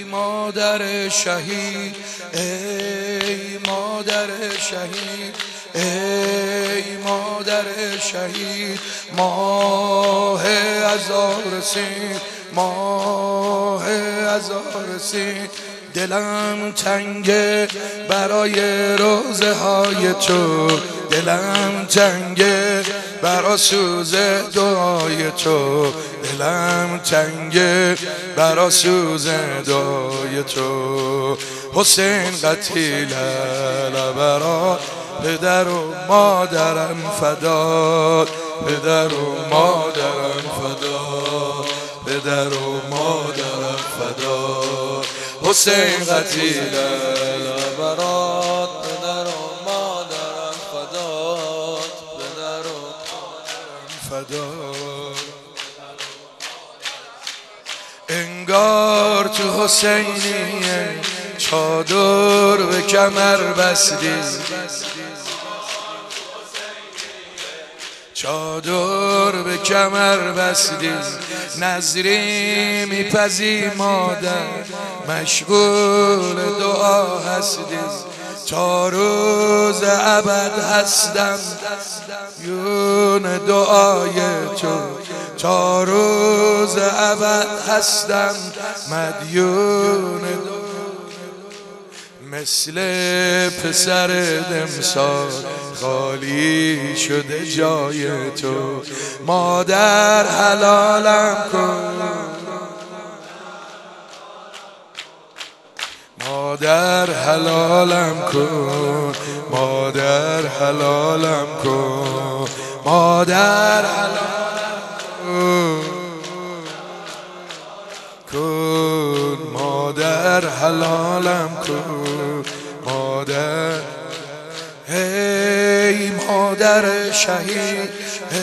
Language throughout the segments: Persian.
مادر شهید، ای مادر شهید، ای مادر شهید. ماه هزار رسید، ماه هزار رسید. دلم تنگه برای روزه های تو، دلم تنگه برا سوز دعای تو، دلم تنگه برا سوز دعای تو. حسین قتیل برا پدر و مادرم فداد، پدر و مادرم فداد، پدر و مادرم فداد. حسین قتیل برات، پدر و مادرم فداد، پدر و مادرم فداد. انگار تو حسینیه چادر به کمر بستی، چادر به کمر بستی. نظری میپزی مادر، مشغول دعا هستی. تا روز ابد هستم یون دعای تو، تا روز ابد هستم مدیون دعای. مثل پسر دمسار خالی شده جای تو، مادر حلالم کن، مادر حلالم کن، مادر حلالم کن، مادر حلالم کن، مادر حلالم کن، مادر. ای مادر شهید،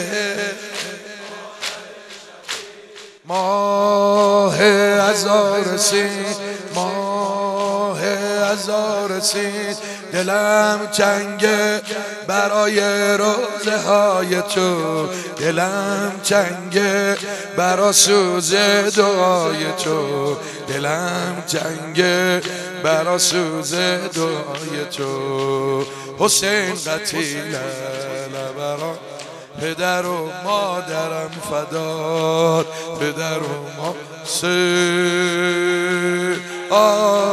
ماه هزار رسید، ماه هزار رسید. دلم تنگه برای روزه های تو، دلم تنگه برا سوز دعای تو، دلم تنگه برا سوز دعای تو. حسین قتیل برا پدر و مادرم فداد، پدر و مادرم